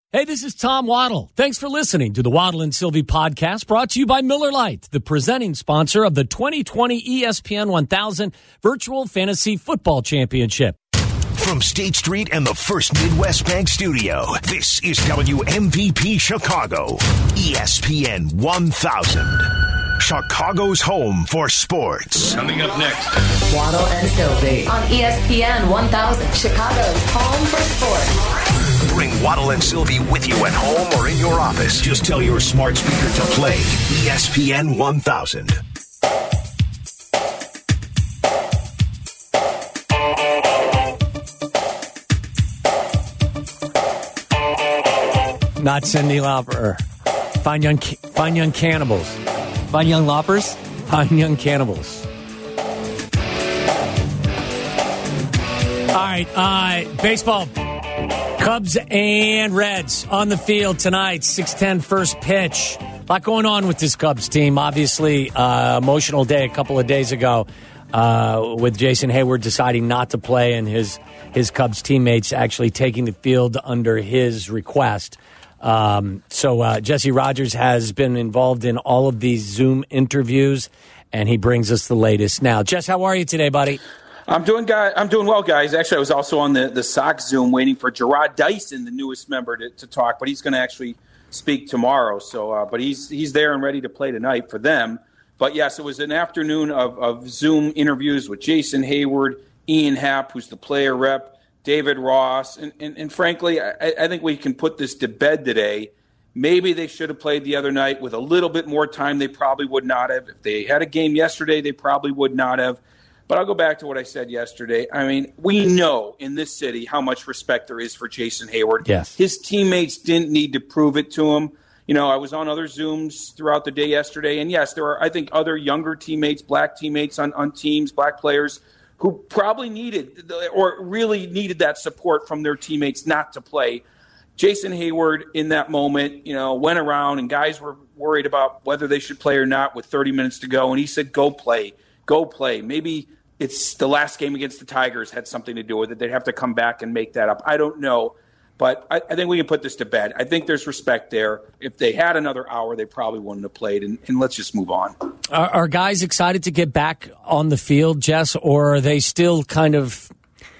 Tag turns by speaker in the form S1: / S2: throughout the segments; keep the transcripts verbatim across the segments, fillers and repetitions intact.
S1: Hey, this is Tom Waddle. Thanks for listening to the Waddle and Sylvie podcast, brought to you by Miller Lite, the presenting sponsor of the twenty twenty E S P N one thousand Virtual Fantasy Football Championship.
S2: From State Street and the First Midwest Bank Studio, this is W M V P Chicago, E S P N one thousand. Chicago's home for sports.
S3: Coming up next,
S4: Waddle and Sylvie on E S P N one thousand, Chicago's home for sports.
S2: Bring Waddle and Sylvie with you at home or in your office. Just tell your smart speaker to play E S P N one thousand.
S1: Not Cyndi Lauper. Fine young, fine young cannibals.
S5: Fine young loppers.
S1: Fine young cannibals. All right, uh, baseball. Cubs and Reds on the field tonight. six ten first pitch. A lot going on with this Cubs team. Obviously, uh, emotional day a couple of days ago uh, with Jason Hayward deciding not to play and his his Cubs teammates actually taking the field under his request. Um, so uh, Jesse Rogers has been involved in all of these Zoom interviews, and he brings us the latest now. Jess, how are you today, buddy?
S6: I'm doing guy. I'm doing well, guys. Actually, I was also on the, the Sox Zoom waiting for Gerard Dyson, the newest member, to, to talk, but he's going to actually speak tomorrow. So, uh, but he's he's there and ready to play tonight for them. But yes, it was an afternoon of, of Zoom interviews with Jason Hayward, Ian Happ, who's the player rep, David Ross, and and, and frankly, I, I think we can put this to bed today. Maybe they should have played the other night with a little bit more time. They probably would not have. If they had a game yesterday, they probably would not have. But I'll go back to what I said yesterday. I mean, we know in this city how much respect there is for Jason Hayward.
S1: Yes.
S6: His teammates didn't need to prove it to him. You know, I was on other Zooms throughout the day yesterday, and yes, there are, I think, other younger teammates, black teammates on, on teams, black players, who probably needed or really needed that support from their teammates not to play. Jason Hayward, in that moment, you know, went around, and guys were worried about whether they should play or not with thirty minutes to go, and he said, go play, go play. Maybe it's the last game against the Tigers had something to do with it. They'd have to come back and make that up. I don't know. But I, I think we can put this to bed. I think there's respect there. If they had another hour, they probably wouldn't have played. And, and let's just move on.
S1: Are, are guys excited to get back on the field, Jess, or are they still kind of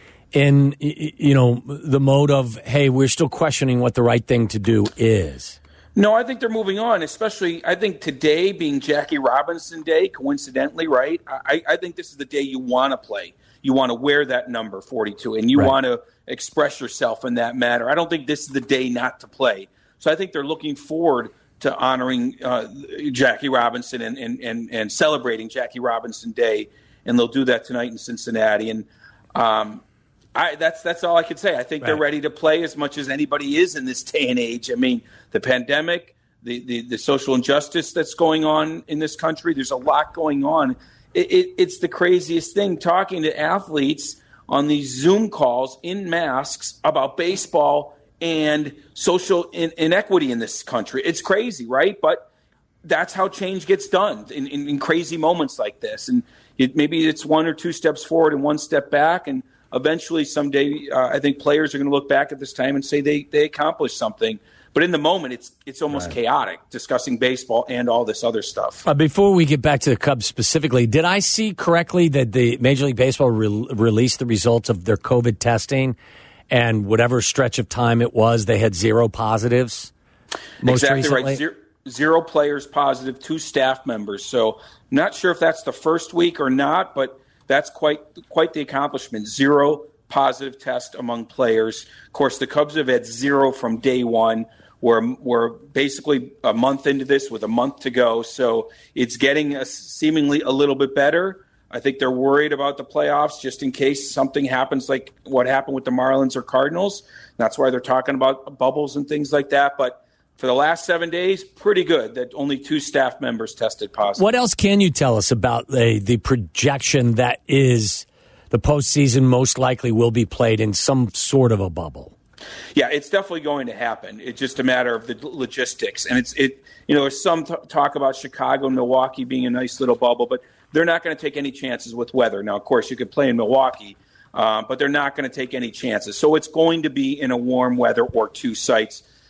S1: in, you know, the mode of, hey, we're still questioning what the right thing to do is?
S6: No, I think they're moving on, especially I think today being Jackie Robinson Day, coincidentally, right? I, I think this is the day you want to play. You want to wear that number forty-two, and you right. want to express yourself in that manner. I don't think this is the day not to play. So I think they're looking forward to honoring uh, Jackie Robinson and, and, and, and celebrating Jackie Robinson Day, and they'll do that tonight in Cincinnati. And um, I, that's that's all I could say. I think right. they're ready to play as much as anybody is in this day and age. I mean, the pandemic, the, the, the social injustice that's going on in this country, there's a lot going on. It, it, it's the craziest thing, talking to athletes on these Zoom calls in masks about baseball and social in, inequity in this country. It's crazy, right? But that's how change gets done in, in, in crazy moments like this. And it, maybe it's one or two steps forward and one step back, and eventually someday uh, I think players are going to look back at this time and say they, they accomplished something. But in the moment, it's it's almost right. chaotic discussing baseball and all this other stuff.
S1: Uh, before we get back to the Cubs specifically, did I see correctly that the Major League Baseball re- released the results of their COVID testing, and whatever stretch of time it was, they had zero positives? Most
S6: exactly
S1: recently?
S6: right. Zero, zero players positive, two staff members. So I'm not sure if that's the first week or not, but that's quite quite the accomplishment. Zero positive test among players. Of course, the Cubs have had zero from day one. We're, we're basically a month into this with a month to go, so it's getting a, seemingly a little bit better. I think they're worried about the playoffs just in case something happens like what happened with the Marlins or Cardinals. That's why they're talking about bubbles and things like that. But for the last seven days, pretty good that only two staff members tested positive.
S1: What else can you tell us about the, the projection that is the postseason most likely will be played in some sort of a bubble?
S6: Yeah, it's definitely going to happen. It's just a matter of the logistics. And it's, it, you know, there's some t- talk about Chicago and Milwaukee being a nice little bubble, but they're not going to take any chances with weather. Now, of course, you could play in Milwaukee, uh, but they're not going to take any chances. So it's going to be in a warm weather or two sites.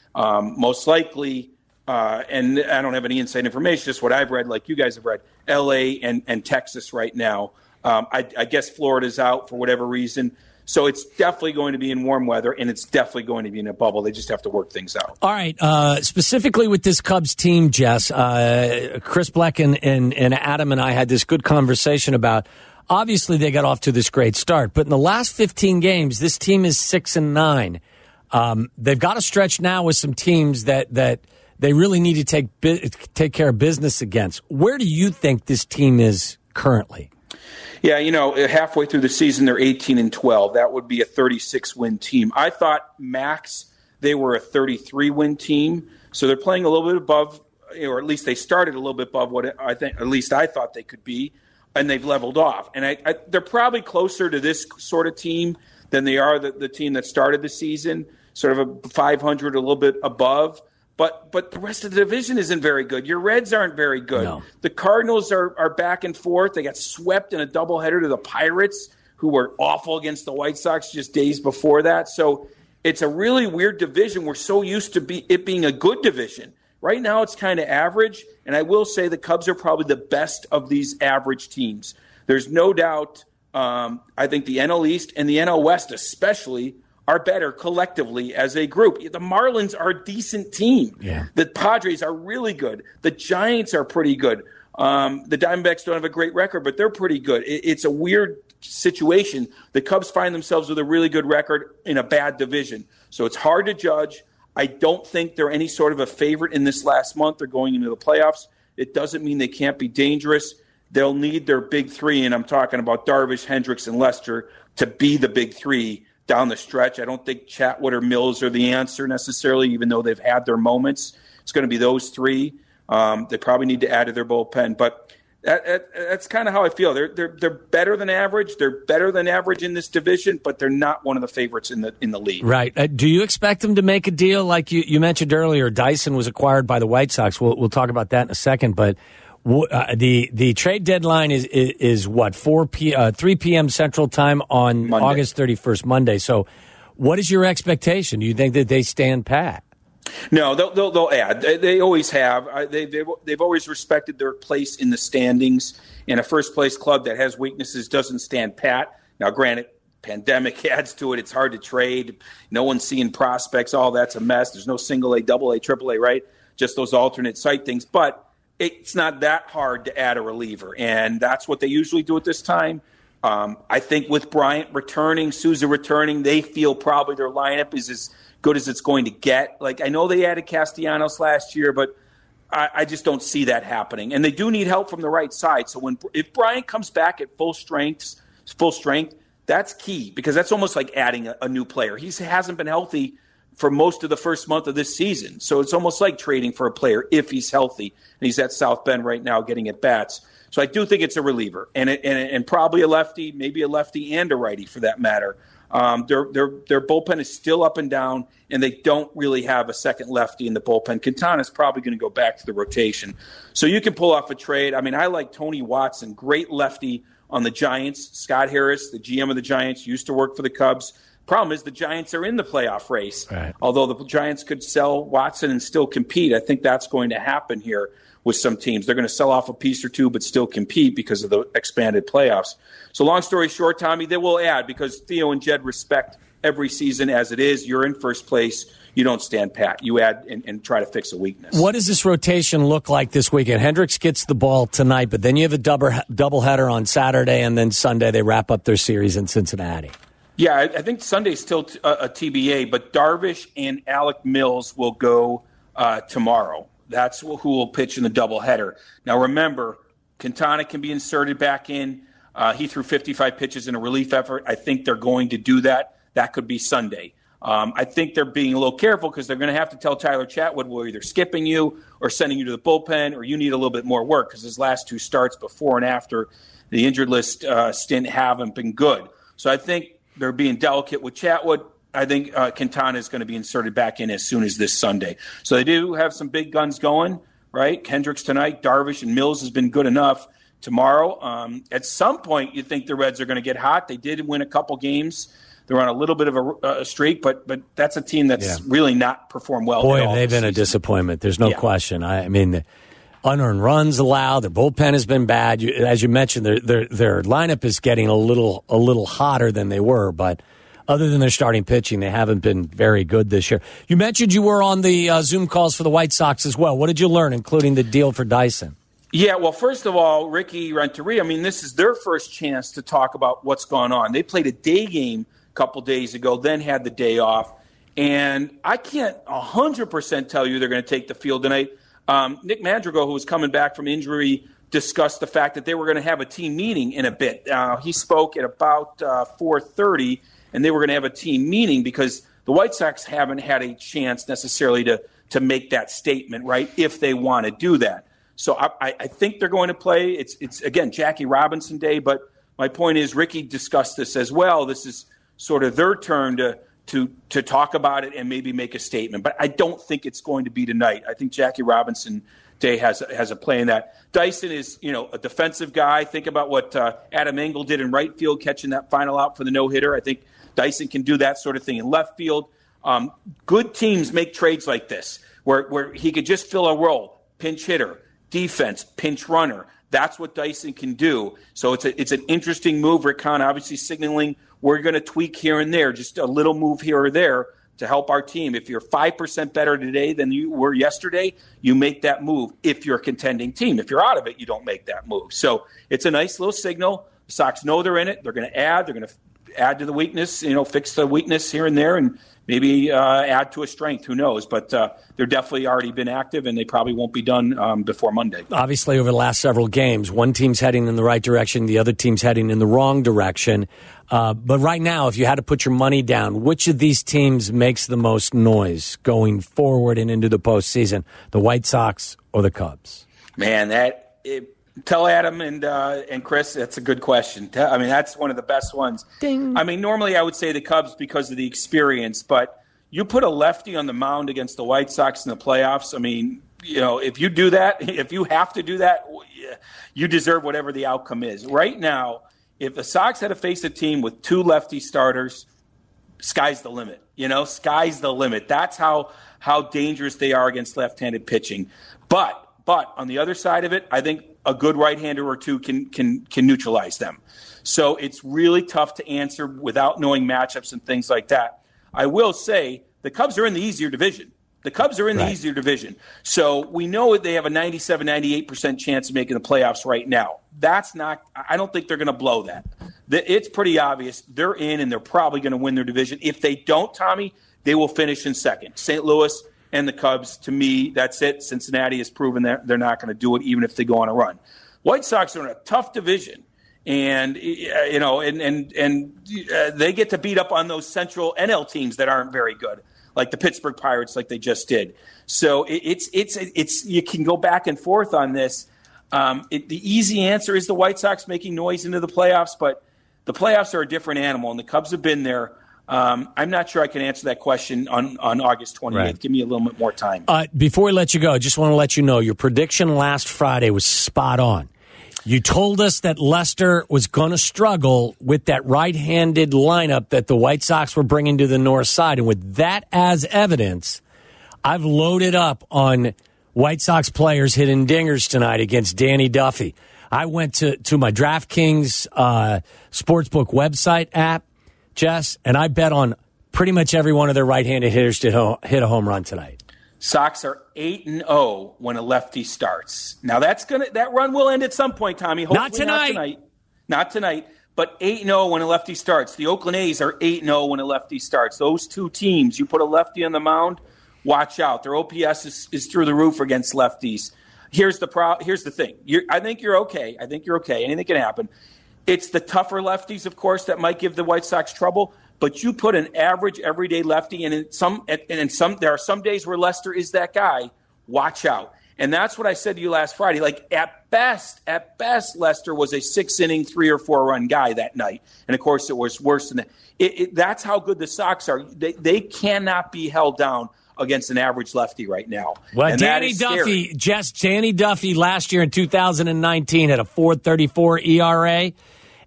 S6: Um, most likely, uh, and I don't have any inside information, just what I've read, like you guys have read, L A and, and Texas right now. Um, I, I guess Florida's out for whatever reason. So it's definitely going to be in warm weather, and it's definitely going to be in a bubble. They just have to work things out.
S1: All right. Uh, specifically with this Cubs team, Jess, uh, Chris Bleck and, and, and Adam and I had this good conversation about, obviously they got off to this great start, but in the last fifteen games, this team is six and nine. Um, they've got a stretch now with some teams that, that they really need to take take care of business against. Where do you think this team is currently?
S6: Yeah, you know, halfway through the season, they're eighteen and twelve. That would be a thirty-six win team. I thought max they were a thirty-three win team, so they're playing a little bit above, or at least they started a little bit above what I think, at least I thought they could be, and they've leveled off. And I, I, they're probably closer to this sort of team than they are the, the team that started the season, sort of a five hundred, a little bit above. But but the rest of the division isn't very good. Your Reds aren't very good.
S1: No.
S6: The Cardinals are, are back and forth. They got swept in a doubleheader to the Pirates, who were awful against the White Sox just days before that. So it's a really weird division. We're so used to be, it being a good division. Right now it's kind of average, and I will say the Cubs are probably the best of these average teams. There's no doubt um, I think the N L East and the N L West especially are better collectively as a group. The Marlins are a decent team.
S1: Yeah.
S6: The Padres are really good. The Giants are pretty good. Um, the Diamondbacks don't have a great record, but they're pretty good. It, it's a weird situation. The Cubs find themselves with a really good record in a bad division. So it's hard to judge. I don't think they're any sort of a favorite in this last month. They're going into the playoffs. It doesn't mean they can't be dangerous. They'll need their big three, and I'm talking about Darvish, Hendricks, and Lester, to be the big three down the stretch. I don't think Chatwood or Mills are the answer necessarily, even though they've had their moments. It's going to be those three. Um, they probably need to add to their bullpen, but that, that, that's kind of how I feel. They're they're they're better than average. They're better than average in this division, but they're not one of the favorites in the in the league.
S1: Right. Uh, do you expect them to make a deal like you, you mentioned earlier? Dyson was acquired by the White Sox. We'll we'll talk about that in a second, but. Uh, the the trade deadline is is, is what four p uh, three p.m. Central Time on
S6: Monday.
S1: August thirty-first, Monday. So, what is your expectation? Do you think that they stand pat?
S6: No, they'll they'll, they'll add. They, they always have. They they've, they've always respected their place in the standings. And a first place club that has weaknesses doesn't stand pat. Now, granted, pandemic adds to it. It's hard to trade. No one's seeing prospects. All that's a mess. There's no single A, double A, triple A, right? Just those alternate site things, but. It's not that hard to add a reliever, and that's what they usually do at this time. Um, I think with Bryant returning, Souza returning, they feel probably their lineup is as good as it's going to get. Like I know they added Castellanos last year, but I, I just don't see that happening. And they do need help from the right side. So when if Bryant comes back at full strength, full strength, that's key because that's almost like adding a, a new player. He hasn't been healthy for most of the first month of this season. So it's almost like trading for a player if he's healthy. And he's at South Bend right now getting at bats. So I do think it's a reliever and and, and probably a lefty, maybe a lefty and a righty for that matter. Um, their, their, their bullpen is still up and down, and they don't really have a second lefty in the bullpen. Quintana's probably going to go back to the rotation. So you can pull off a trade. I mean, I like Tony Watson, great lefty on the Giants. Scott Harris, the G M of the Giants, used to work for the Cubs. Problem is the Giants are in the playoff race.
S1: Right.
S6: Although the Giants could sell Watson and still compete, I think that's going to happen here with some teams. They're going to sell off a piece or two but still compete because of the expanded playoffs. So long story short, Tommy, they will add because Theo and Jed respect every season as it is. You're in first place. You don't stand pat. You add and, and try to fix a weakness.
S1: What does this rotation look like this weekend? Hendricks gets the ball tonight, but then you have a double doubleheader on Saturday, and then Sunday they wrap up their series in Cincinnati.
S6: Yeah, I, I think Sunday's still t- a, a T B A, but Darvish and Alec Mills will go uh, tomorrow. That's who will pitch in the doubleheader. Now, remember, Quintana can be inserted back in. Uh, he threw fifty-five pitches in a relief effort. I think they're going to do that. That could be Sunday. Um, I think they're being a little careful because they're going to have to tell Tyler Chatwood, we're either skipping you or sending you to the bullpen or you need a little bit more work because his last two starts before and after the injured list uh, stint haven't been good. So I think they're being delicate with Chatwood. I think uh, Quintana is going to be inserted back in as soon as this Sunday. So they do have some big guns going, right? Hendricks tonight, Darvish, and Mills has been good enough. Tomorrow, um, at some point, you think the Reds are going to get hot. They did win a couple games They're on a little bit of a, a streak, but but that's a team that's
S1: Yeah.
S6: really not performed well.
S1: Boy,
S6: at
S1: have
S6: all
S1: they
S6: this
S1: been a
S6: season.
S1: disappointment. There's no
S6: Yeah.
S1: question. I, I mean, the unearned runs allowed. Their bullpen has been bad. You, as you mentioned, their, their their lineup is getting a little a little hotter than they were. But other than their starting pitching, they haven't been very good this year. You mentioned you were on the uh, Zoom calls for the White Sox as well. What did you learn, including the deal for Dyson?
S6: Yeah, well, first of all, Ricky Renteria, I mean, this is their first chance to talk about what's going on. They played a day game a couple days ago, then had the day off. And I can't one hundred percent tell you they're going to take the field tonight. Um, Nick Madrigal, who was coming back from injury, discussed the fact that they were going to have a team meeting in a bit. Uh, he spoke at about uh, four thirty, and they were going to have a team meeting because the White Sox haven't had a chance necessarily to, to make that statement, right, if they want to do that. So I, I think they're going to play. It's, it's again, Jackie Robinson Day, but my point is Ricky discussed this as well. This is sort of their turn to to to talk about it and maybe make a statement. But I don't think it's going to be tonight. I think Jackie Robinson Day has has a play in that. Dyson is, you know, a defensive guy. Think about what uh, Adam Engel did in right field, catching that final out for the no-hitter. I think Dyson can do that sort of thing in left field. Um, good teams make trades like this where, where he could just fill a role, pinch hitter, defense, pinch runner. That's what Dyson can do. So it's a, it's an interesting move. Rick Hahn obviously signaling we're going to tweak here and there, just a little move here or there to help our team. If you're five percent better today than you were yesterday, you make that move if you're a contending team. If you're out of it, you don't make that move. So it's a nice little signal. The Sox know they're in it. They're going to add. They're going to add to the weakness, you know, fix the weakness here and there, and maybe uh, add to a strength. Who knows? But uh, they're definitely already been active, and they probably won't be done um, before Monday.
S1: Obviously, over the last several games, one team's heading in the right direction, the other team's heading in the wrong direction. Uh, but right now, if you had to put your money down, which of these teams makes the most noise going forward and into the postseason, the White Sox or the Cubs?
S6: Man, that it, tell Adam and uh, and Chris, that's a good question. I mean, that's one of the best ones. Ding. I mean, normally I would say the Cubs because of the experience, but you put a lefty on the mound against the White Sox in the playoffs. I mean, you know, if you do that, if you have to do that, you deserve whatever the outcome is. Right now, if the Sox had to face a team with two lefty starters, sky's the limit. You know, sky's the limit. That's how how dangerous they are against left-handed pitching. But but on the other side of it, I think a good right-hander or two can can can neutralize them. So it's really tough to answer without knowing matchups and things like that. I will say the Cubs are in the easier division. The Cubs are in the right. easier division. So we know they have a ninety-seven, ninety-eight percent chance of making the playoffs right now. That's not – I don't think they're going to blow that. It's pretty obvious. They're in, and they're probably going to win their division. If they don't, Tommy, they will finish in second. Saint Louis and the Cubs, to me, that's it. Cincinnati has proven that they're not going to do it even if they go on a run. White Sox are in a tough division. And, you know, and, and, and uh, they get to beat up on those Central N L teams that aren't very good, like the Pittsburgh Pirates, like they just did. So it, it's it's it's you can go back and forth on this. Um, it, the easy answer is the White Sox making noise into the playoffs, but the playoffs are a different animal, and the Cubs have been there. Um, I'm not sure I can answer that question on, on August twenty-eighth. Right. Give me a little bit more time.
S1: Uh, before we let you go, I just want to let you know your prediction last Friday was spot on. You told us that Lester was going to struggle with that right-handed lineup that the White Sox were bringing to the north side. And with that as evidence, I've loaded up on White Sox players hitting dingers tonight against Danny Duffy. I went to, to my DraftKings uh, Sportsbook website app, Jess, and I bet on pretty much every one of their right-handed hitters to ho- hit a home run tonight.
S6: Sox are eight and oh when a lefty starts. Now that's gonna that run will end at some point, Tommy. Hopefully
S1: not tonight.
S6: Not tonight. Not tonight. But eight and oh when a lefty starts. The Oakland A's are eight and oh when a lefty starts. Those two teams, you put a lefty on the mound, watch out. Their O P S is, is through the roof against lefties. Here's the pro. Here's the thing. You're, I think you're okay. I think you're okay. Anything can happen. It's the tougher lefties, of course, that might give the White Sox trouble. But you put an average, everyday lefty, and in some, and in some, there are some days where Lester is that guy. Watch out, and that's what I said to you last Friday. Like at best, at best, Lester was a six-inning, three or four-run guy that night, and of course, it was worse than that. It, it, that's how good the Sox are. They they cannot be held down against an average lefty right now.
S1: Well,
S6: and
S1: Danny Duffy, just Danny Duffy last year in two thousand nineteen had a four thirty-four E R A.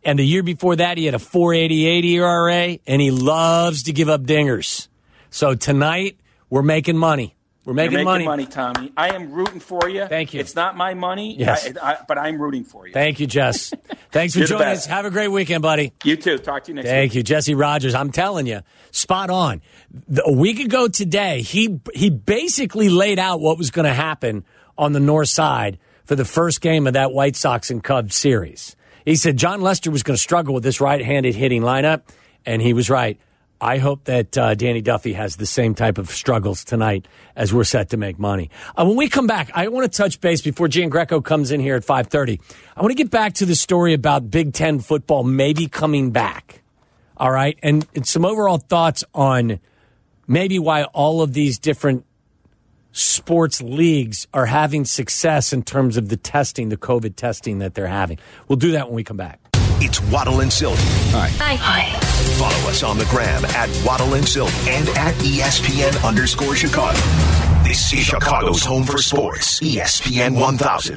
S1: And the year before that, he had a four eighty-eight E R A, and he loves to give up dingers. So tonight, we're making money. We're making,
S6: You're making
S1: money.
S6: money, Tommy. I am rooting for you.
S1: Thank you.
S6: It's not my money,
S1: yes.
S6: I, I, but I'm rooting for you.
S1: Thank you, Jess. Thanks for
S6: You're the
S1: joining us.
S6: best.
S1: Have a great weekend, buddy.
S6: You too. Talk to you next week.
S1: Thank you, Jesse Rogers. I'm telling you, spot on. The, a week ago today, he he basically laid out what was going to happen on the north side for the first game of that White Sox and Cubs series. He said John Lester was going to struggle with this right-handed hitting lineup, and he was right. I hope that uh, Danny Duffy has the same type of struggles tonight as we're set to make money. Uh, when we come back, I want to touch base before Gian Greco comes in here at five thirty. I want to get back to the story about Big Ten football maybe coming back. All right? And, and some overall thoughts on maybe why all of these different sports leagues are having success in terms of the testing, the COVID testing that they're having. We'll do that when we come back.
S2: It's Waddle and Silk.
S3: Hi.
S4: Hi. Hi.
S2: Follow us on the gram at Waddle and Silk and at E S P N underscore Chicago. This is Chicago's home for sports. E S P N one thousand.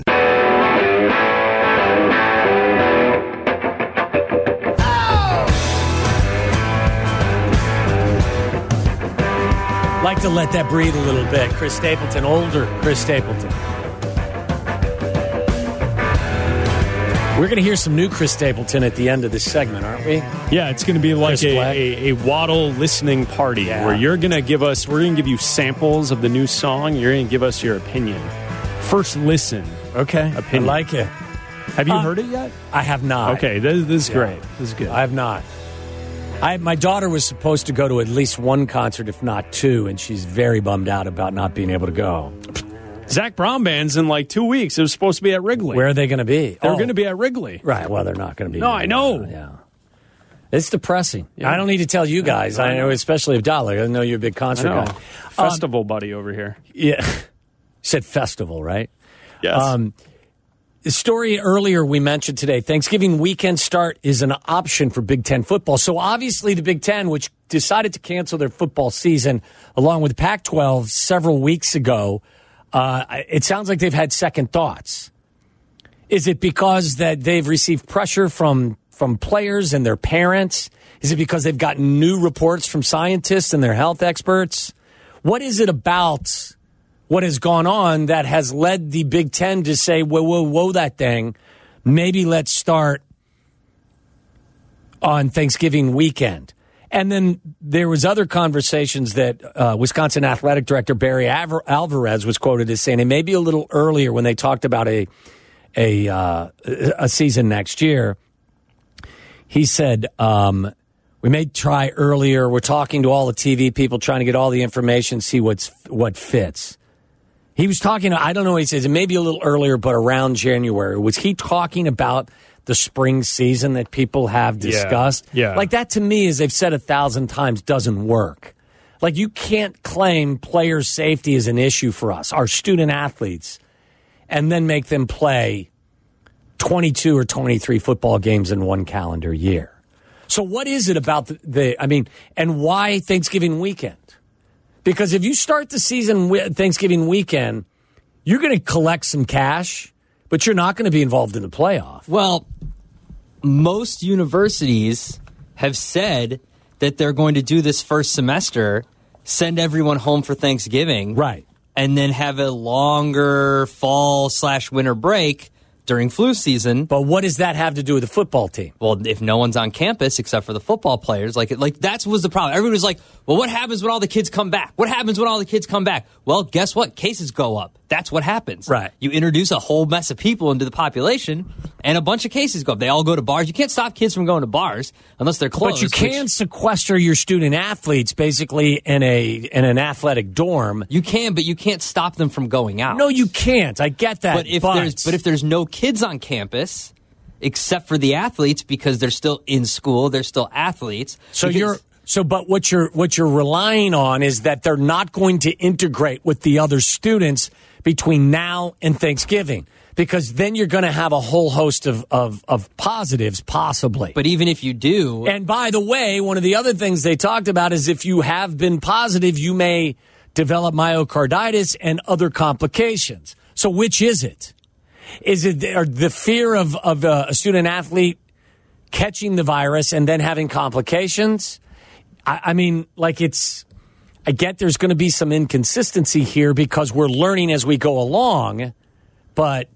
S1: Like to let that breathe a little bit. Chris Stapleton, older Chris Stapleton. We're going to hear some new Chris Stapleton at the end of this segment, aren't we?
S3: Yeah, it's going to be like a, a, a Waddle listening party
S1: Yeah.
S3: where you're going to give us, we're going to give you samples of the new song. You're going to give us your opinion. First listen.
S1: Okay.
S3: Opinion.
S1: I like it.
S3: Have you
S1: Uh,
S3: heard it yet?
S1: I have not.
S3: Okay, this, this is
S1: Yeah.
S3: great. This is good.
S1: I have not. I, my daughter was supposed to go to at least one concert, if not two, and she's very bummed out about not being able to go.
S3: Zach Brown Band's in like two weeks. It was supposed to be at Wrigley.
S1: Where are they going to be?
S3: They're
S1: Oh,
S3: going to be at Wrigley.
S1: Right, well, they're not going to be.
S3: No, I know.
S1: Uh, yeah. It's depressing.
S3: Yeah.
S1: I don't need to tell you guys. I know, especially Abdallah. I know you're a big
S3: I
S1: concert
S3: know.
S1: guy.
S3: Festival buddy over here.
S1: Yeah. You said festival, right?
S3: Yes.
S1: Um, the story earlier we mentioned today, Thanksgiving weekend start is an option for Big Ten football. So obviously the Big Ten, which decided to cancel their football season along with Pac twelve several weeks ago, uh, it sounds like they've had second thoughts. Is it because that they've received pressure from, from players and their parents? Is it because they've gotten new reports from scientists and their health experts? What is it about what has gone on that has led the Big Ten to say, whoa, whoa, whoa, that thing, maybe let's start on Thanksgiving weekend? And then there was other conversations that uh, Wisconsin Athletic Director Barry Alvar- Alvarez was quoted as saying it may be a little earlier when they talked about a a uh, a season next year. He said, um, we may try earlier. We're talking to all the T V people, trying to get all the information, see what's what fits. He was talking, I don't know, he says it may be a little earlier, but around January. Was he talking about the spring season that people have discussed?
S3: Yeah. yeah.
S1: Like that to me, as they've said a thousand times, doesn't work. Like you can't claim player safety is an issue for us, our student athletes, and then make them play twenty-two or twenty-three football games in one calendar year. So what is it about the, the I mean, and why Thanksgiving weekend? Because if you start the season with Thanksgiving weekend, you're going to collect some cash, but you're not going to be involved in the playoff.
S5: Well, most universities have said that they're going to do this first semester, send everyone home for Thanksgiving.
S1: Right.
S5: And then have a longer fall slash winter break during flu season.
S1: But what does that have to do with the football team?
S5: Well, if no one's on campus except for the football players, like like that was the problem. Everybody was like, well, what happens when all the kids come back? What happens when all the kids come back? Well, guess what? Cases go up. That's what happens.
S1: Right.
S5: You introduce a whole mess of people into the population, and a bunch of cases go up. They all go to bars. You can't stop kids from going to bars unless they're closed.
S1: But you can
S5: which,
S1: sequester your student athletes basically in a in an athletic dorm.
S5: You can, but you can't stop them from going out.
S1: No, you can't. I get that.
S5: But if
S1: but
S5: there's but if there's no kids on campus except for the athletes because they're still in school, they're still athletes.
S1: so
S5: because-
S1: you're so but what you're what you're relying on is that they're not going to integrate with the other students between now and Thanksgiving, because then you're going to have a whole host of, of, of positives, possibly.
S5: But even if you do,
S1: And by the way, one of the other things they talked about is if you have been positive, you may develop myocarditis and other complications. So which is it? Is it or the fear of, of a student athlete catching the virus and then having complications. I, I mean, like it's, I get there's going to be some inconsistency here because we're learning as we go along, but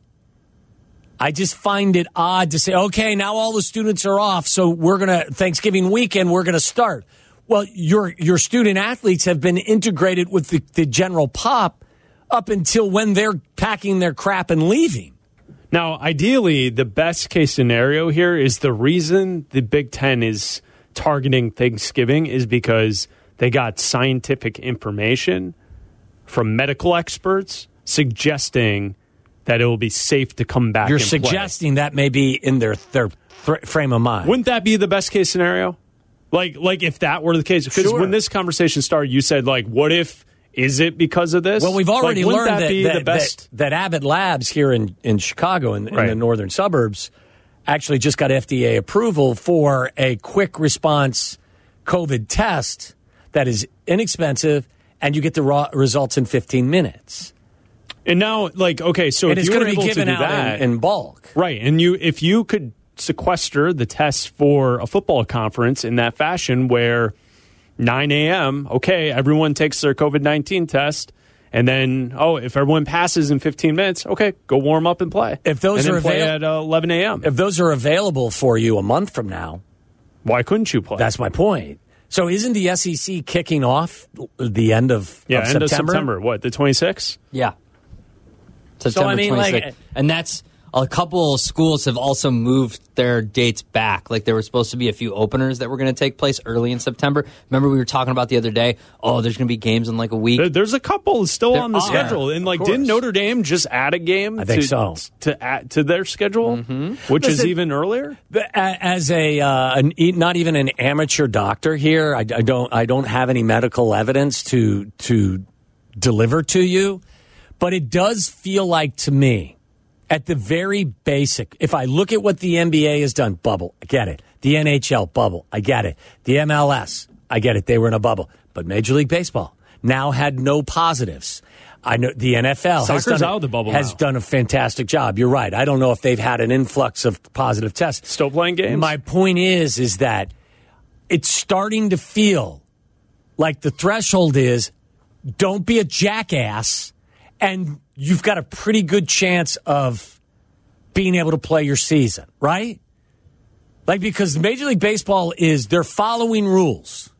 S1: I just find it odd to say, okay, now all the students are off, so we're going to, Thanksgiving weekend, we're going to start. Well, your your student athletes have been integrated with the, the general pop up until when they're packing their crap and leaving.
S3: Now, ideally, the best case scenario here is the reason the Big Ten is targeting Thanksgiving is because they got scientific information from medical experts suggesting that it will be safe to come back.
S1: You're
S3: and
S1: suggesting
S3: play.
S1: that may be in their, their th- frame of mind.
S3: Wouldn't that be the best case scenario? Like, like if that were the case? Because
S1: Sure.
S3: when this conversation started, you said, like, what if, is it because of this?
S1: Well, we've already
S3: like,
S1: learned
S3: that,
S1: that,
S3: be
S1: that,
S3: the best?
S1: that, that Abbott Labs here in, in Chicago, in,
S3: Right.
S1: in the northern suburbs, actually just got F D A approval for a quick response COVID test that is inexpensive, and you get the raw results in fifteen minutes.
S3: And now, like, okay, so
S1: And
S3: if
S1: it's
S3: you were
S1: going to be
S3: able
S1: given
S3: to do
S1: out
S3: that,
S1: in, in bulk.
S3: right, and you if you could sequester the tests for a football conference in that fashion where nine a.m., okay, everyone takes their COVID nineteen test, and then, oh, if everyone passes in fifteen minutes, okay, go warm up and play.
S1: If those
S3: and
S1: are
S3: then play
S1: avail-
S3: at uh, eleven a.m.
S1: If those are available for you a month from now,
S3: Why couldn't you play?
S1: that's my point. So isn't the S E C kicking off the end of,
S3: yeah,
S1: of
S3: end
S1: September?
S3: of September. What, the twenty-sixth?
S5: Yeah. September
S1: I mean, like-
S5: twenty-sixth. And that's a couple of schools have also moved their dates back. Like there were supposed to be a few openers that were going to take place early in September. Remember we were talking about the other day, oh, there's going to be games in like a week.
S3: There, there's a couple still
S5: There
S3: on the
S5: are,
S3: schedule. And, like,
S1: of
S3: didn't
S1: course.
S3: Notre Dame just add a game
S1: I think
S3: to,
S1: so.
S3: to, add, to their schedule,
S5: Mm-hmm.
S3: which is
S1: Listen,
S3: even earlier?
S1: But a- As a uh, an, not even an amateur doctor here, I, I don't I don't have any medical evidence to to deliver to you, but it does feel like to me, at the very basic, if I look at what the N B A has done, bubble, I get it. The N H L, bubble, I get it. The M L S, I get it. They were in a bubble. But Major League Baseball now had no positives. I know the N F L has,
S3: Soccer's
S1: done,
S3: out of the bubble
S1: has
S3: now.
S1: done a fantastic job. You're right. I don't know if they've had an influx of positive tests.
S3: Still playing games?
S1: My point is, is that it's starting to feel like the threshold is don't be a jackass, and you've got a pretty good chance of being able to play your season, right? Like, because Major League Baseball is, they're following rules.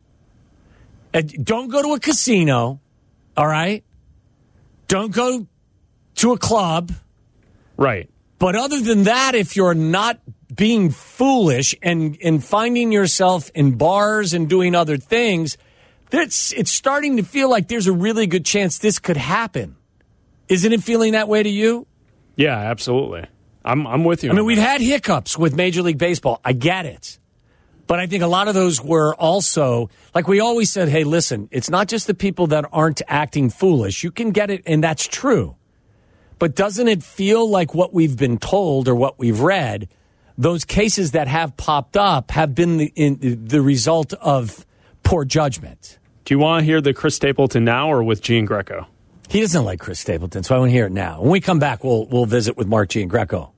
S1: And don't go to a casino, all right? Don't go to a club.
S3: Right.
S1: But other than that, if you're not being foolish and, and finding yourself in bars and doing other things, it's, it's starting to feel like there's a really good chance this could happen. Isn't it feeling that way to you?
S3: Yeah, absolutely. I'm I'm with you.
S1: I mean,
S3: on
S1: we've
S3: that.
S1: had hiccups with Major League Baseball. I get it. But I think a lot of those were also, like we always said, hey, listen, it's not just the people that aren't acting foolish. You can get it, and that's true. But doesn't it feel like what we've been told or what we've read, those cases that have popped up have been the, in, the result of poor judgment?
S3: Do you want to hear the Chris Stapleton now or with Gene Greco?
S1: He doesn't like Chris Stapleton, so I want to hear it now. When we come back, we'll we'll visit with Mark Giangreco.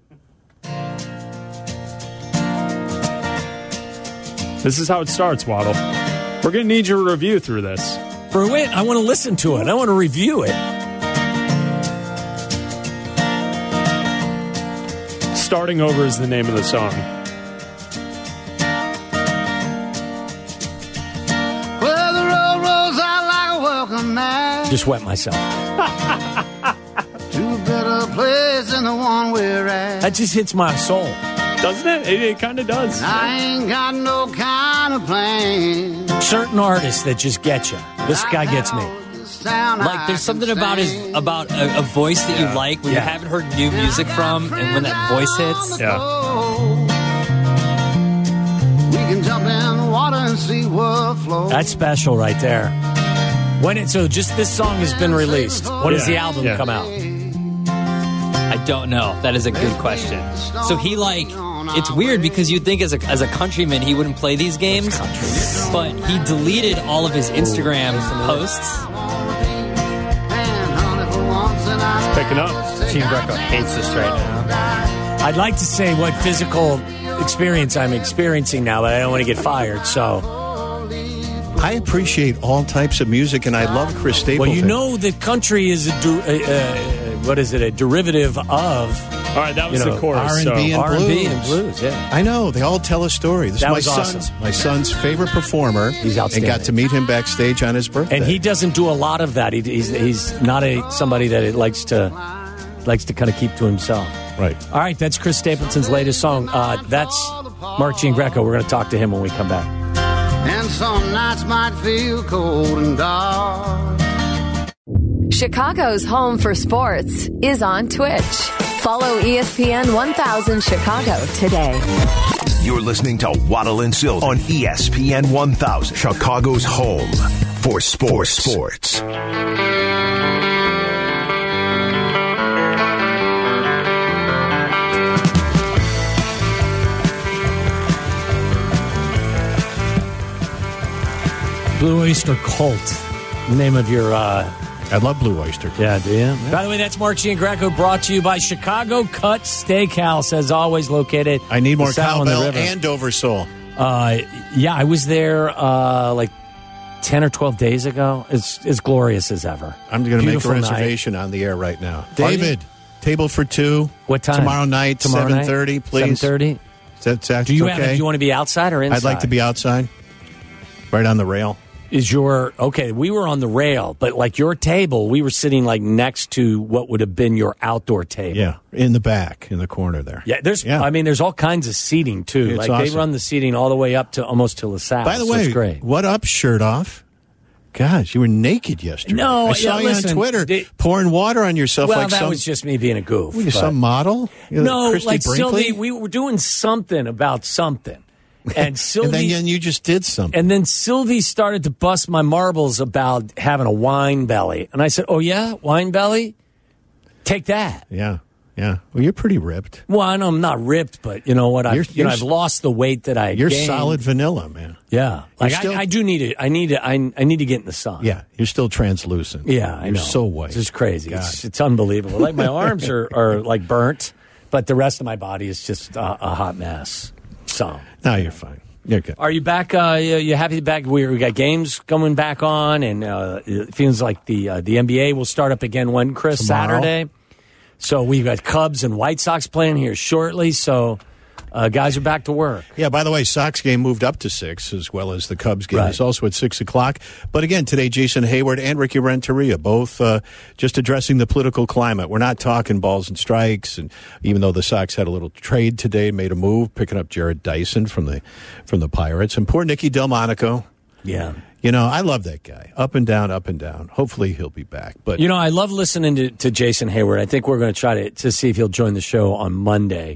S3: This is how it starts, Waddle. We're going to need your review through this.
S1: For it, I want to listen to it. I want to review it.
S3: Starting Over is the name of the song.
S7: Well, the road rolls out like a welcome mat
S1: Just wet myself.
S7: to a better place than the one we're at.
S1: That just hits my soul.
S3: Doesn't it? It, it kind of does.
S7: I ain't got no kind of plan.
S1: Certain artists that just get you. This guy gets me.
S5: Like there's something about his about a, a voice that you like when
S1: Yeah.
S5: you haven't heard new music from, and when that voice hits.
S3: Yeah.
S7: We can jump in the water and see what flows.
S1: That's special right there. When it so just this song has been released. When does
S3: Yeah.
S1: the album
S3: Yeah.
S1: come out?
S5: I don't know. That is a good question. So he like, it's weird because you'd think as a as a countryman he wouldn't play these games, but he deleted all of his Instagram posts.
S3: Picking up.
S5: Gene Greco hates this right now.
S1: I'd like to say what physical experience I'm experiencing now, but I don't want to get fired, so...
S8: I appreciate all types of music, and I love Chris Stapleton.
S1: Well, you know that country is a, der- uh, uh, what is it, a derivative of...
S3: All right, that was
S1: you know,
S3: the chorus.
S8: R and B
S3: so.
S8: and
S1: R and B
S8: blues.
S1: and blues, yeah.
S8: I know. They all tell a story. This
S1: That
S8: is my
S1: was awesome.
S8: son's, my son's favorite performer.
S1: He's
S8: and
S1: outstanding.
S8: got to meet him backstage on his birthday.
S1: And he doesn't do a lot of that. He, he's he's not a somebody that likes to likes to kind of keep to himself.
S8: Right.
S1: All right, that's Chris Stapleton's latest song. Uh, that's Mark Giangreco. We're going to talk to him when we come back.
S7: And some nights might feel cold and dark.
S4: Chicago's home for sports is on Twitch. Follow E S P N one thousand Chicago today.
S2: You're listening to Waddle and Silver on E S P N one thousand, Chicago's home for sports. sports.
S1: Blue Oyster Cult, the name of your... Uh,
S8: I love Blue Oyster.
S1: yeah, do you? Yeah. By the way, that's Mark Giangreco, brought to you by Chicago Cut Steakhouse, as always located...
S8: I need more
S1: south on the
S8: cowbell
S1: river.
S8: and Dover sole.
S1: Uh, yeah, I was there uh, like ten or twelve days ago. It's as glorious as ever.
S8: I'm going to make a
S1: Beautiful night.
S8: reservation on the air right now.
S1: Are you?
S8: David, table for two.
S1: What time?
S8: Tomorrow night,
S1: Tomorrow
S8: seven thirty,
S1: night?
S8: please.
S1: seven thirty?
S8: That's, that's
S1: Do you
S8: okay.
S1: have? Do you want to be outside or inside?
S8: I'd like to be outside, right on the rail.
S1: Is your okay? We were on the rail, but like your table, we were sitting like next to what would have been your outdoor table.
S8: Yeah, in the back, in the corner there.
S1: Yeah, there's.
S8: Yeah.
S1: I mean, there's all kinds of seating too.
S8: It's
S1: like they
S8: awesome.
S1: run the seating all the way up to almost to LaSalle.
S8: By the
S1: so
S8: way,
S1: it's great.
S8: what up, shirt off? Gosh, you were naked yesterday.
S1: No,
S8: I saw
S1: yeah,
S8: you
S1: listen,
S8: on Twitter
S1: they-
S8: pouring water on yourself
S1: Well,
S8: like
S1: that
S8: some,
S1: was just me being a goof.
S8: what are you,
S1: but-
S8: some model. You know,
S1: no,
S8: Christy
S1: like
S8: Brinkley?
S1: Sylvie, we were doing something about something, and Sylvie.
S8: and then and you just did something.
S1: And then Sylvie started to bust my marbles about having a wine belly. And I said, oh, yeah? Wine belly? Take that.
S8: yeah, yeah. Well, you're pretty ripped.
S1: Well, I know I'm not ripped, but you know what? I've,
S8: You're-
S1: you know,
S8: you're-
S1: I've lost the weight that I
S8: You're
S1: gained.
S8: solid vanilla, man.
S1: Yeah. Like,
S8: still-
S1: I, I do need it. I need it. I, I need to get in the sun.
S8: Yeah, you're still translucent.
S1: Yeah, I
S8: you're
S1: know.
S8: so white.
S1: It's just crazy.
S8: God.
S1: It's, it's unbelievable. Like, my arms are, are, like, burnt, but the rest of my body is just uh, a hot mess. So...
S8: No, you're fine. You're good.
S1: Are you back? Uh, you you happy to be back? We, we got games coming back on, and uh, it feels like the uh, the N B A will start up again when, Chris?
S8: Tomorrow.
S1: Saturday. So we've got Cubs and White Sox playing here shortly. So uh, guys are back to work.
S8: Yeah, by the way, Sox game moved up to six, as well as the Cubs game
S1: Right.
S8: is also at six o'clock. But again, today, Jason Hayward and Ricky Renteria, both uh, just addressing the political climate. We're not talking balls and strikes, and even though the Sox had a little trade today, made a move, picking up Jared Dyson from the from the Pirates. And poor Nicky Delmonico.
S1: Yeah.
S8: You know, I love that guy. Up and down, up and down. Hopefully he'll be back. But
S1: You know, I love listening to, to Jason Hayward. I think we're going to try to, to see if he'll join the show on Monday.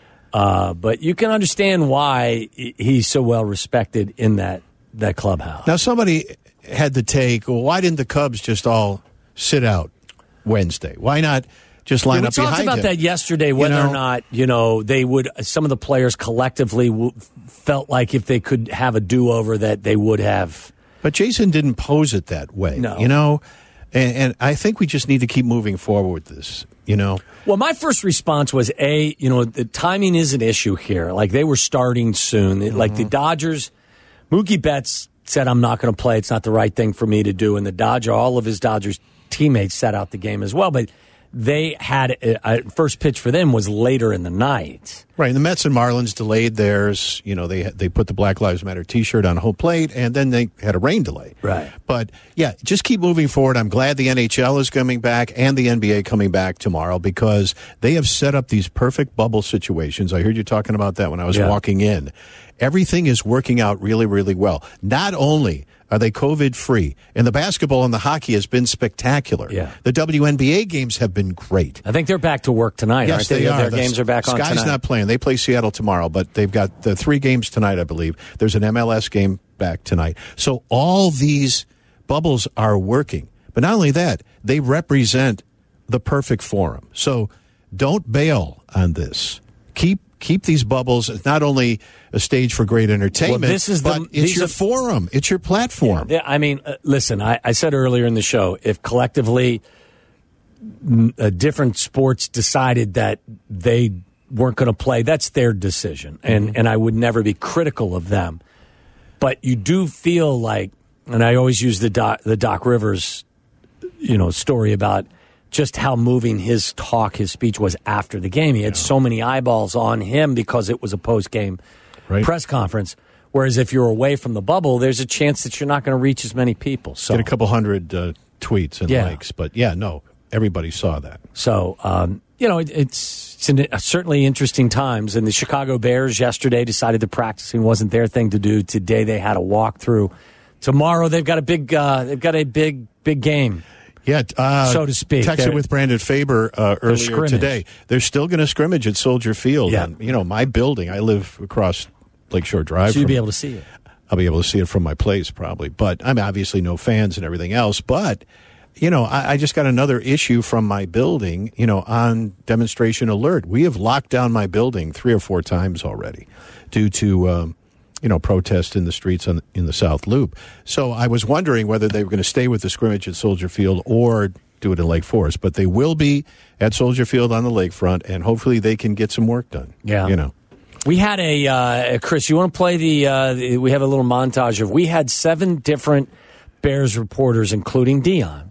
S1: Uh, but you can understand why he's so well respected in that, that clubhouse.
S8: now somebody had the take, well, why didn't the Cubs just all sit out Wednesday? Why not just line
S1: Yeah, we
S8: up
S1: talked
S8: behind
S1: about
S8: him?
S1: that yesterday, whether
S8: know?
S1: or not, you know, they would, some of the players collectively w- felt like if they could have a do-over that they would have.
S8: But Jason didn't pose it that way.
S1: No.
S8: You know, and, and I think we just need to keep moving forward with this, you know.
S1: Well, my first response was, A, you know, the timing is an issue here. Like, they were starting soon.
S8: Mm-hmm.
S1: Like, the Dodgers, Mookie Betts said, I'm not going to play. It's not the right thing for me to do. And the Dodger, all of his Dodgers teammates sat out the game as well. But they had, a, a first pitch for them was later in the night.
S8: Right, and the Mets and Marlins delayed theirs. You know, they they put the Black Lives Matter T-shirt on home plate, and then they had a rain delay.
S1: Right.
S8: But, yeah, just keep moving forward. I'm glad the N H L is coming back and the N B A coming back tomorrow because they have set up these perfect bubble situations. I heard you talking about that when I was
S1: Yeah.
S8: walking in. Everything is working out really, really well. Not only are they COVID-free, and the basketball and the hockey has been spectacular.
S1: Yeah.
S8: The W N B A games have been great.
S1: I think they're back to work tonight,
S8: Yes,
S1: aren't they?
S8: they are.
S1: Their
S8: The
S1: games are back on
S8: Sky's
S1: tonight.
S8: not playing. They play Seattle tomorrow, but they've got the three games tonight, I believe. There's an M L S game back tonight. So all these bubbles are working. But not only that, they represent the perfect forum. So don't bail on this. Keep keep these bubbles. It's not only a stage for great entertainment,
S1: Well, this is the-
S8: but it's
S1: these
S8: your
S1: are-
S8: forum. It's your platform.
S1: Yeah, I mean, uh, listen, I, I said earlier in the show, if collectively m- uh, different sports decided that they weren't going to play. That's their decision, and mm-hmm. and I would never be critical of them. But you do feel like, and I always use the Doc, the Doc Rivers, you know, story about just how moving his talk, his speech was after the game. He had yeah. so many eyeballs on him because it was a post-game right. press conference. Whereas if you're away from the bubble, there's a chance that you're not going to reach as many people. So
S8: get a couple hundred uh, tweets and
S1: yeah.
S8: likes, but yeah, no, everybody saw that.
S1: So um, you know, it, it's, it's an, uh, certainly interesting times. And the Chicago Bears yesterday decided that practicing wasn't their thing to do. Today they had a walkthrough. Tomorrow they've got a big, uh, they've got a big, big game.
S8: Yeah, uh,
S1: so to speak.
S8: Texted with Brandon Faber uh, earlier
S1: scrimmage.
S8: today. They're still going to scrimmage at Soldier Field.
S1: Yeah.
S8: And, you know, my building, I live across Lakeshore Drive.
S1: So you'll
S8: from,
S1: be able to see it.
S8: I'll be able to see it from my place probably. But I'm obviously no fans and everything else. But, you know, I, I just got another issue from my building, you know, on demonstration alert. We have locked down my building three or four times already due to... Um, you know, protest in the streets on, in the South Loop. So I was wondering whether they were going to stay with the scrimmage at Soldier Field or do it in Lake Forest. But they will be at Soldier Field on the lakefront, and hopefully they can get some work done.
S1: Yeah.
S8: You know.
S1: We had a, uh, Chris, you want to play the, uh, the, we have a little montage of, we had seven different Bears reporters, including Dion,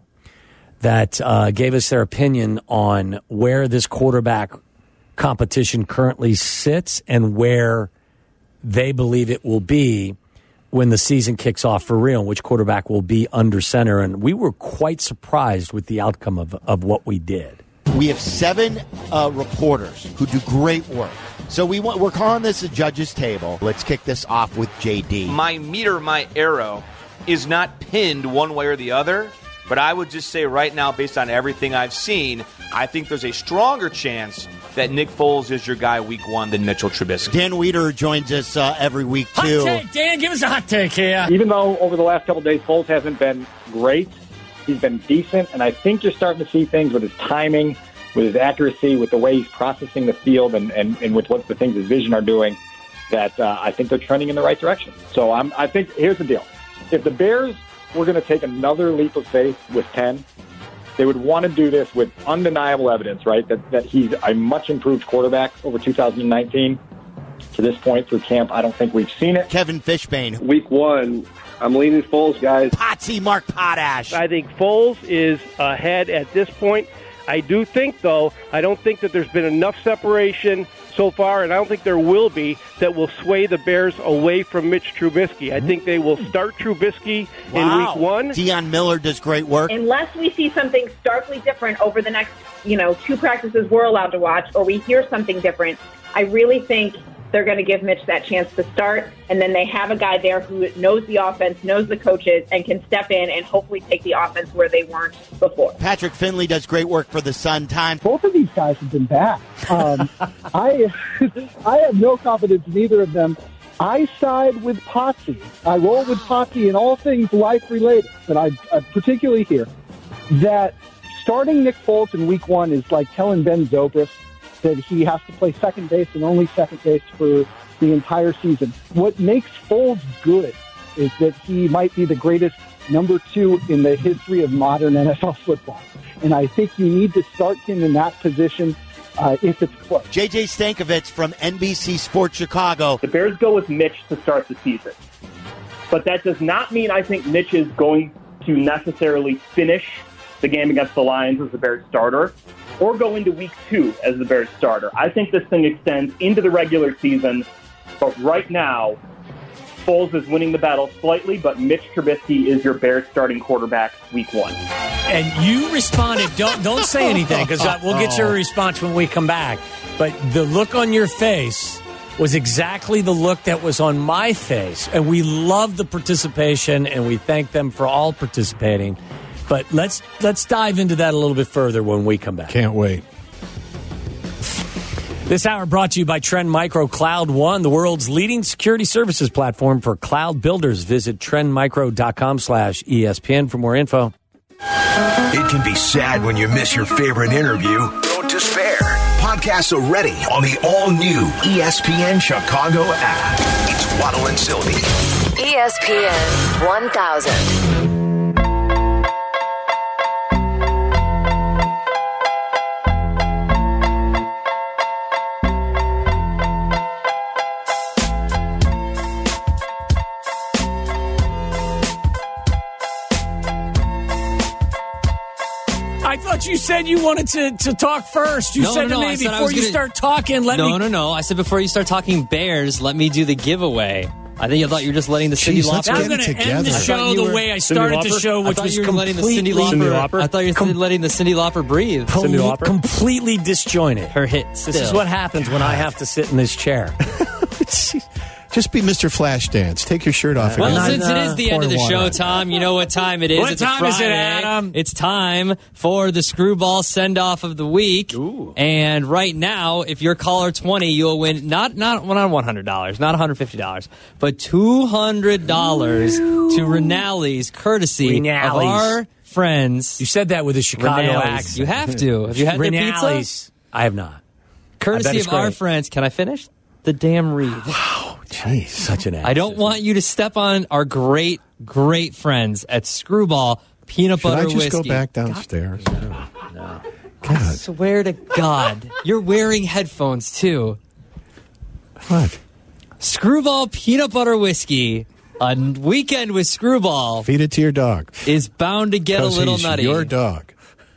S1: that uh, gave us their opinion on where this quarterback competition currently sits and where they believe it will be when the season kicks off for real, which quarterback will be under center. And we were quite surprised with the outcome of, of what we did.
S9: We have seven uh, reporters who do great work. So we want, we're calling this a judge's table. Let's kick this off with J D.
S10: My meter, my arrow, is not pinned one way or the other. But I would just say right now, based on everything I've seen, I think there's a stronger chance that Nick Foles is your guy week one than Mitchell Trubisky.
S9: Dan Weeder joins us uh, every week, too.
S1: Hot take, Dan. Give us a hot take here.
S11: Even though over the last couple of days, Foles hasn't been great, he's been decent. And I think you're starting to see things with his timing, with his accuracy, with the way he's processing the field, and, and, and with what the things his vision are doing, that uh, I think they're trending in the right direction. So I'm, I think here's the deal. If the Bears were going to take another leap of faith with ten, they would want to do this with undeniable evidence, right, that, that he's a much improved quarterback over two thousand nineteen. To this point through camp, I don't think we've seen it.
S9: Kevin Fishbane.
S12: Week one, I'm leaning Foles, guys.
S9: Potsy Mark Potash.
S13: I think Foles is ahead at this point. I do think, though, I don't think that there's been enough separation so far, and I don't think there will be, that will sway the Bears away from Mitch Trubisky. I think they will start Trubisky
S9: wow.
S13: in week one.
S9: Deion Miller does great work.
S14: Unless we see something starkly different over the next, you know, two practices we're allowed to watch, or we hear something different, I really think they're going to give Mitch that chance to start, and then they have a guy there who knows the offense, knows the coaches, and can step in and hopefully take the offense where they weren't before.
S9: Patrick Finley does great work for the Sun Times.
S15: Both of these guys have been bad. Um, I I have no confidence in either of them. I side with Potsy. I roll with Potsy in all things life-related, but I, I particularly here that starting Nick Foles in week one is like telling Ben Zobrist that he has to play second base and only second base for the entire season. What makes Foles good is that he might be the greatest number two in the history of modern N F L football. And I think you need to start him in that position uh, if it's close.
S9: J J Stankovitz from N B C Sports Chicago.
S16: The Bears go with Mitch to start the season. But that does not mean I think Mitch is going to necessarily finish the game against the Lions as the Bears starter, or go into week two as the Bears starter. I think this thing extends into the regular season, but right now, Foles is winning the battle slightly, but Mitch Trubisky is your Bears starting quarterback week one.
S1: And you responded, don't don't say anything, because we'll get your response when we come back. But the look on your face was exactly the look that was on my face. And we love the participation, and we thank them for all participating. But let's let's dive into that a little bit further when we come back.
S8: Can't wait.
S1: This hour brought to you by Trend Micro Cloud One, the world's leading security services platform for cloud builders. Visit trendmicro.com slash ESPN for more info.
S2: It can be sad when you miss your favorite interview. Don't despair. Podcasts are ready on the all-new E S P N Chicago app. It's Waddle and Sylvie.
S4: E S P N one thousand.
S1: said you wanted to, to talk first. You
S5: no,
S1: said
S5: no,
S1: to
S5: no,
S1: me
S5: I said I
S1: before
S5: was
S1: you
S5: gonna,
S1: start talking, let
S5: no,
S1: me...
S5: No, no, no. I said before you start talking Bears, let me do the giveaway. I think I thought you were just letting the Cyndi
S8: Jeez, let's
S5: Lauper.
S8: get
S1: I'm going to
S8: together.
S1: end the show the
S5: were,
S1: way I started the show, which was
S5: you were letting the
S1: completely...
S5: Cyndi Lauper, I thought you were Com- letting the Cyndi Lauper breathe.
S1: Com-
S5: Cyndi Lauper?
S1: Completely disjointed.
S5: Her hit
S1: This
S5: still.
S1: is what happens when I have to sit in this chair.
S8: Just be Mister Flashdance. Take your shirt off.
S5: Well,
S8: again.
S5: since it is the end of the show, Tom, you know what time it is.
S1: What
S5: it's
S1: time
S5: a
S1: is it,
S5: Friday.
S1: Adam?
S5: It's time for the Screwball send-off of the week.
S1: Ooh.
S5: And right now, if you're caller twenty, you'll win not not not one hundred dollars, not one hundred fifty dollars, but two hundred dollars to Renali's, courtesy
S1: Renali's.
S5: of our friends.
S1: You said that with a Chicago
S5: Renali's.
S1: accent.
S5: You have to. Have you had their
S1: Renali's.
S5: pizza?
S1: I have not.
S5: Courtesy of our
S1: great.
S5: friends. Can I finish? The damn Reed.
S1: Wow, jeez, such an ass.
S5: I don't want you to step on our great, great friends at Screwball Peanut
S8: Should
S5: Butter
S8: I just
S5: Whiskey.
S8: go back downstairs?
S1: No, no.
S5: I swear to God, you're wearing headphones too.
S8: What?
S5: Screwball Peanut Butter Whiskey, a weekend with Screwball,
S8: Feed it to your dog.
S5: is bound to get a
S8: 'Cause
S5: little
S8: he's
S5: nutty.
S8: your dog.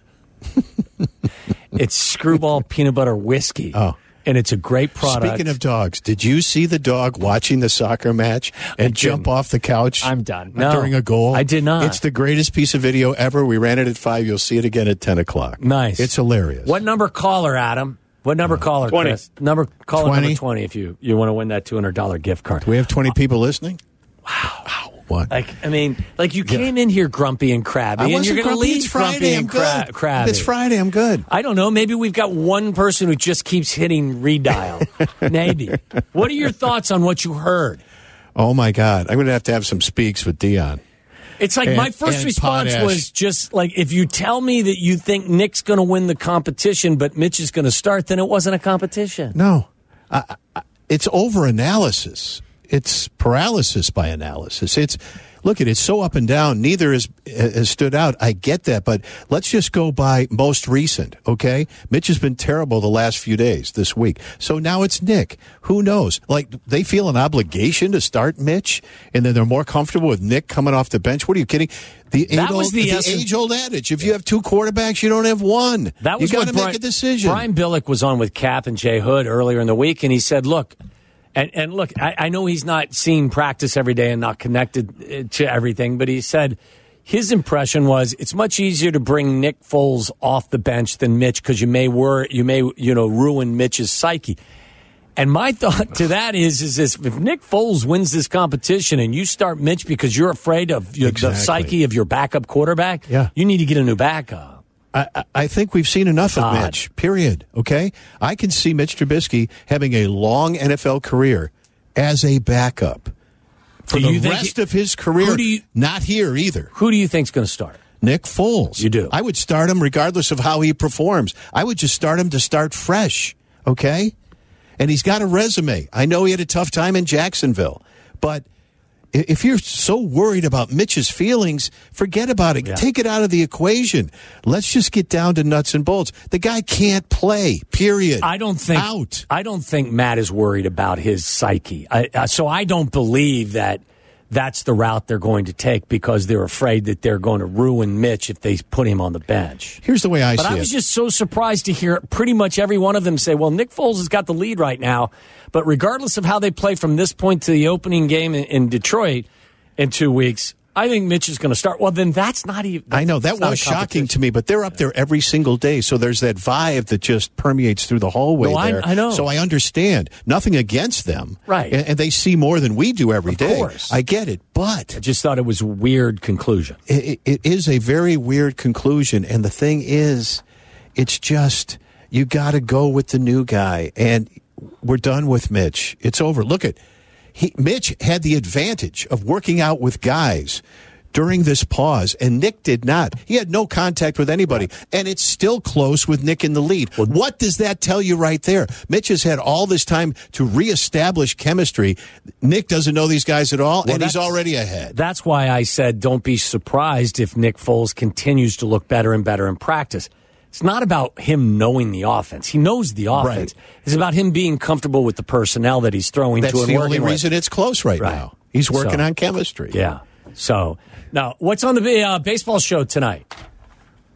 S1: It's Screwball Peanut Butter Whiskey.
S8: Oh.
S1: And it's a great product.
S8: Speaking of dogs, did you see the dog watching the soccer match and jump off the couch?
S5: I'm done.
S1: No,
S8: during a goal?
S1: I did not.
S8: It's the greatest piece of video ever. We ran it at five. You'll see it again at ten o'clock.
S1: Nice.
S8: It's hilarious.
S1: What number caller, Adam? What number caller,
S3: twenty.
S1: Chris? Number caller
S8: twenty.
S1: number twenty if you, you want to win that two hundred dollars gift card.
S8: Do we have twenty people listening?
S1: Wow.
S8: What?
S1: Like, I mean, like you came in here grumpy and crabby,
S8: I
S1: and
S8: wasn't
S1: you're going to
S8: grumpy.
S1: leave
S8: It's Friday.
S1: grumpy
S8: I'm
S1: and cra-
S8: good.
S1: crabby.
S8: It's Friday. I'm good.
S1: I don't know. Maybe we've got one person who just keeps hitting redial. Maybe. What are your thoughts on what you heard?
S8: Oh, my God. I'm going to have to have some speaks with Dion.
S1: It's like
S8: And-
S1: my first
S8: and
S1: response
S8: Potash.
S1: was just like, if you tell me that you think Nick's going to win the competition, but Mitch is going to start, then it wasn't a competition.
S8: No. I, I, it's over-analysis. It's paralysis by analysis. It's look at it, it's so up and down. Neither has, has stood out. I get that, but let's just go by most recent, okay? Mitch has been terrible the last few days, this week. So now it's Nick. Who knows? Like, they feel an obligation to start Mitch, and then they're more comfortable with Nick coming off the bench. What are you kidding? The,
S1: That was
S8: age-old,
S1: the
S8: the
S1: essence-
S8: age-old adage. If you have two quarterbacks, you don't have one.
S1: That was
S8: you got
S1: what
S8: to make
S1: Brian-
S8: a decision.
S1: Brian Billick was on with Cap and Jay Hood earlier in the week, and he said, look, and, and look, I, I know he's not seeing practice every day and not connected to everything, but he said his impression was it's much easier to bring Nick Foles off the bench than Mitch because you may wor- you may you know ruin Mitch's psyche. And my thought to that is, is this, if Nick Foles wins this competition and you start Mitch because you're afraid of your,
S8: Exactly.
S1: the psyche of your backup quarterback,
S8: Yeah.
S1: you need to get a new backup.
S8: I, I- I think we've seen enough of
S1: God.
S8: Mitch, period. Okay? I can see Mitch Trubisky having a long N F L career as a backup for
S1: Do
S8: the
S1: you think
S8: rest
S1: he-
S8: of his career.
S1: Who do you-
S8: not here either.
S1: Who do you think's going to start?
S8: Nick Foles.
S1: You do.
S8: I would start him regardless of how he performs. I would just start him to start fresh, okay? And he's got a resume. I know he had a tough time in Jacksonville, but i- if you're so worried about Mitch's feelings, forget about it.
S1: Yeah.
S8: Take it out of the equation. Let's just get down to nuts and bolts. The guy can't play, period.
S1: I don't think
S8: Out.
S1: I don't think Matt is worried about his psyche. I, uh, so I don't believe that that's the route they're going to take because they're afraid that they're going to ruin Mitch if they put him on the bench.
S8: Here's the way I
S1: But
S8: see
S1: I
S8: it.
S1: was just so surprised to hear pretty much every one of them say, well, Nick Foles has got the lead right now, but regardless of how they play from this point to the opening game in, in Detroit in two weeks, I think Mitch is going to start. Well, then that's not even.
S8: I know that
S1: that's not
S8: was
S1: a
S8: shocking
S1: competition.
S8: to me, but they're up there every single day, so there's that vibe that just permeates through the hallway
S1: No, I-
S8: there.
S1: I know.
S8: So I understand. Nothing against them,
S1: Right.
S8: And, and they see more than we do every
S1: Of
S8: day.
S1: course.
S8: I get it, but
S1: I just thought it was a weird conclusion.
S8: it, it is a very weird conclusion. And the thing is, it's just you got to go with the new guy, and we're done with Mitch. It's over. Look at. He, Mitch had the advantage of working out with guys during this pause, and Nick did not. He had no contact with anybody, and it's still close with Nick in the lead. What does that tell you right there? Mitch has had all this time to reestablish chemistry. Nick doesn't know these guys at all,
S1: Well,
S8: and he's
S1: that's-
S8: already ahead.
S1: That's why I said don't be surprised if Nick Foles continues to look better and better in practice. It's not about him knowing the offense. He knows the offense.
S8: Right.
S1: It's about him being comfortable with the personnel that he's throwing
S8: That's
S1: to and
S8: the
S1: working
S8: only
S1: with.
S8: reason it's close right,
S1: Right.
S8: now. He's working
S1: So,
S8: on chemistry.
S1: Yeah. So, now, what's on the uh, baseball show tonight?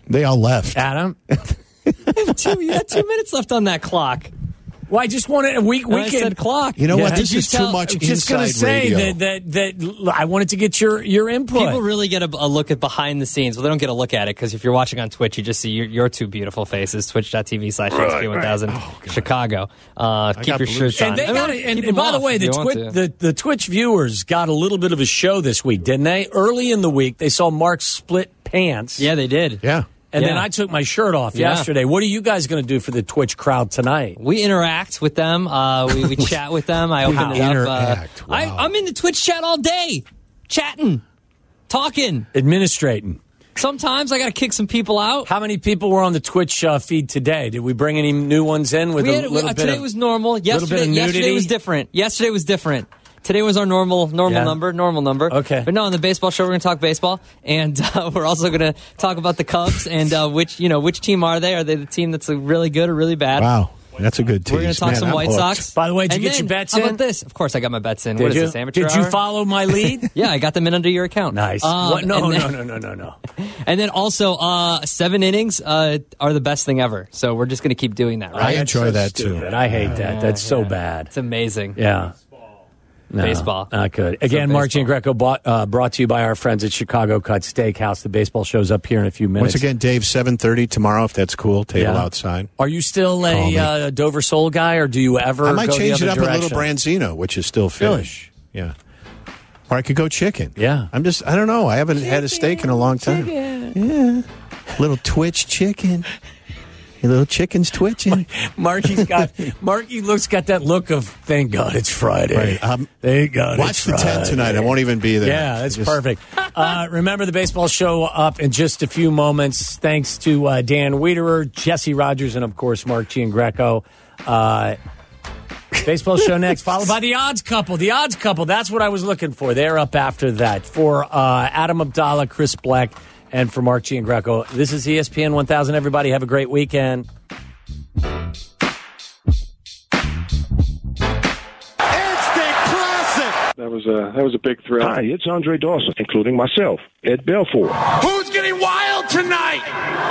S8: They all left.
S1: Adam?
S5: two, you had two minutes left on that clock.
S1: Well, I just wanted a week.
S5: And
S1: We
S5: I
S1: can.
S5: said clock.
S8: You know
S1: Yeah.
S8: what? This
S1: Did you
S8: is
S1: tell-
S8: too much
S1: I'm just gonna
S8: inside
S1: say
S8: radio.
S1: that, that that I wanted to get your your input.
S5: People really get a, a look at behind the scenes. Well, they don't get a look at it because if you're watching on Twitch, you just see your, your two beautiful faces. Twitch.tv slash
S1: Right,
S5: XP one thousand Chicago. Uh, keep
S8: got
S5: your
S8: blue
S5: shirts on.
S1: And they
S5: I mean,
S1: got
S5: keep
S1: and, and
S5: them
S1: by the
S5: off
S1: way,
S5: if
S1: the,
S5: you want
S1: Twi-
S5: to.
S1: the the Twitch viewers got a little bit of a show this week, didn't they? Early in the week, they saw Mark split pants.
S5: Yeah, they did.
S8: Yeah.
S1: And
S5: Yeah.
S1: then I took my shirt off
S5: Yeah.
S1: yesterday. What are you guys going to do for the Twitch crowd tonight?
S5: We interact with them. Uh, we, we chat with them. I open
S1: Wow.
S5: it up.
S8: Interact.
S5: Uh,
S8: Wow.
S5: I, I'm in the Twitch chat all day, chatting, talking.
S1: Administrating.
S5: Sometimes I got to kick some people out.
S1: How many people were on the Twitch uh, feed today? Did we bring any new ones in with
S5: We
S1: a
S5: had,
S1: little
S5: uh,
S1: bit
S5: today
S1: of,
S5: was normal.
S1: little bit
S5: Yesterday,
S1: of
S5: yesterday
S1: nudity?
S5: was different. Yesterday was different. Today was our normal normal
S1: Yeah.
S5: number, normal number.
S1: Okay.
S5: But no, on the baseball show, we're going to talk baseball, and uh, we're also going to talk about the Cubs and uh, which you know which team are they? Are they the team that's really good or really bad?
S8: Wow. That's a good tease.
S5: We're going to talk
S8: Man,
S5: some
S8: I'm
S5: White
S8: hooked.
S5: Sox.
S1: By the way, did
S5: And
S1: you get
S5: then,
S1: your bets
S5: how
S1: in?
S5: about this? Of course, I got my bets in.
S1: Did
S5: what is
S1: you?
S5: this, amateur
S1: Did you
S5: hour?
S1: follow my lead?
S5: Yeah, I got them in under your account.
S1: Nice.
S5: Um,
S1: What? No,
S5: and
S1: no,
S5: then-
S1: no, no, no, no.
S5: And then also, uh, seven innings uh, are the best thing ever. So we're just going to keep doing that,
S8: I
S5: right?
S8: enjoy
S1: so
S8: that
S1: stupid.
S8: too.
S1: I hate that. That's so
S5: Yeah.
S1: bad.
S5: It's amazing.
S1: Yeah. No,
S5: Baseball.
S1: Not good. Again,
S5: So
S1: Mark
S5: baseball.
S1: Giangreco bought, uh, brought to you by our friends at Chicago Cut Steakhouse. The baseball show's up here in a few minutes.
S8: Once again, Dave, seven thirty tomorrow, if that's cool. Table
S1: Yeah.
S8: outside.
S1: Are you still
S8: Call me.
S1: a uh, Dover Soul guy, or do you ever
S8: I might
S1: go
S8: change
S1: the
S8: it
S1: other
S8: up
S1: direction?
S8: a little Branzino, which is still fish. Yeah. Or I could go chicken.
S1: Yeah.
S8: I'm just, I don't know. I haven't had a steak in a long time. Yeah. Little twitch chicken. Your little chicken's twitching.
S1: Marky's got Marky looks got that look of thank God it's Friday.
S8: Right, um,
S1: thank God
S8: Watch
S1: it's
S8: the ten
S1: Friday.
S8: tonight. I won't even be there.
S1: Yeah, that's
S8: Just-
S1: perfect. Uh, remember the baseball show up in just a few moments. Thanks to uh, Dan Wiederer, Jesse Rogers, and of course Mark Giangreco. Uh, baseball show next, followed by the Odds Couple. The Odds Couple. That's what I was looking for. They're up after that for uh, Adam Abdallah, Chris Black, and for Mark Giangreco. This is E S P N one thousand. Everybody have a great weekend.
S12: That was a that was a big thrill.
S17: Hi, it's Andre Dawson, including myself, Ed Belfour.
S18: Who's getting wild tonight?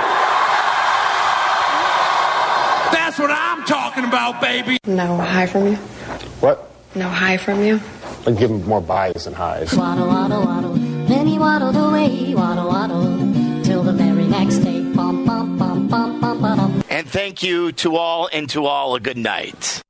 S18: That's what I'm talking about, baby.
S19: No hi from you?
S20: What?
S19: No hi from you?
S20: I give him more buys than highs.
S21: Waddle, waddle, waddle. Then he waddled away, waddle, waddle, till the very next day. Bum, bum, bum, bum, bum, bum.
S9: And thank you to all, and to all a good night.